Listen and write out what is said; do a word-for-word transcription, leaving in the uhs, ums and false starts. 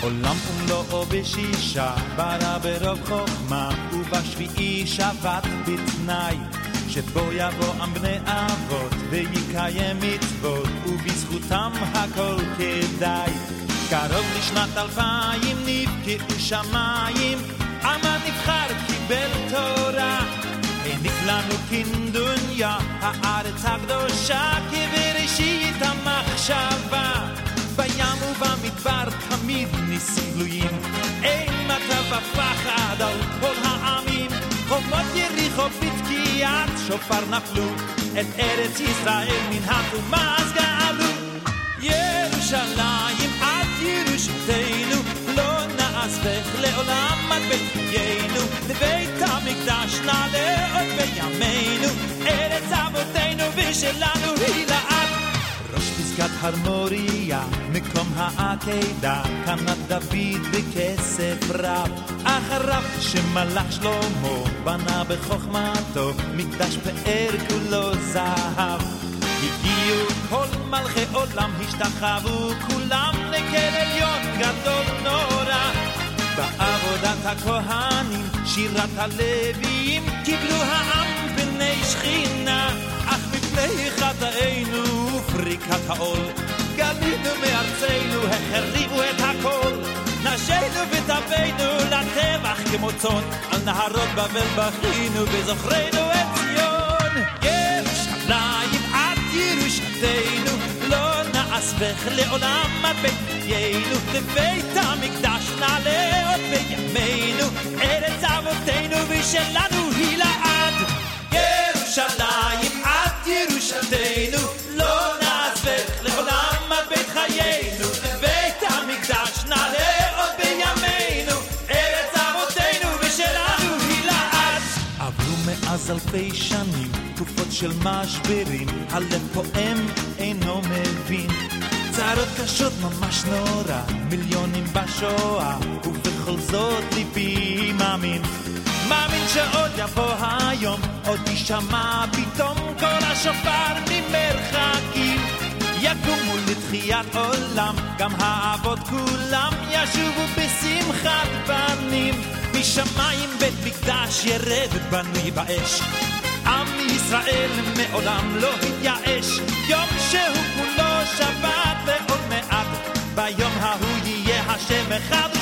עולם ומלואו בשישה ברא ברוב חוכמה ובשביעי שבת בתנאי שבו יבוא עם בני אבות ויקיים מצוות ובזכותם הכל כדאי קרוב לשנת אלפיים נבקעו שמיים עם הנבחר קיבל תורה העניק לנו כדוניה הארץ הקדושה כבראשית המחשבה בים ובמדבר תמיד ניסים גלויים אימתה ופחד על כל העמים חומות יריחו בתקיעת שופר נפלו את ארץ ישראל מן התומס גאלו ירושלים את ירושתנו לא נעזבך לעולם עד בית חיינו לבית המקדש נעלה עוד בימינו ארץ אבותינו ושלנו היא לעד ראש פסגת הר מוריה מקום העקדה קנה דוד בכסף רב אחריו שמלך שלמה בנה בחוכמתו מקדש פאר כולו זהב הגיעו כל מלכי עולם השתחוו כולם לקהל עליון גדול נורא בעבודת הכהנים שירת הלוויים קיבלו העם בני שכינה אך מפני חטאינו ופריקת העול גלינו מארצנו החריבו את הכל נשינו וטבענו לטבח כמו צאן על נהרות בבל בכינו וזוכרנו את ציון ירושלים את ירושתנו לא נעזבך לעולם עד בית חיינו לבית המקדש נעלה עוד בימינו ארץ אבותינו ושלנו היא לעד ירושלים את ירושתנו לא נעזבך לעולם עד בית חיינו לבית המקדש נעלה עוד בימינו ארץ אבותינו ושלנו היא לעד עברו מאז אלפי שנים תקופות של משברים הלב פועם אינו מבין צרות קשות ממש נורא מיליונים בשואה ובכל זאת ליבי מאמין מאמין שעוד יבוא היום עוד ישמע פתאום כל השופר ממרחקים יקומו לתחיית עולם גם האבות כולם ישובו בשמחת בנים משמיים בית מקדש ירד בנוי באש עם ישראל מעולם לא התייאש יום שהוא כולו שבת ועוד מעט ביום ההוא יהיה השם אחד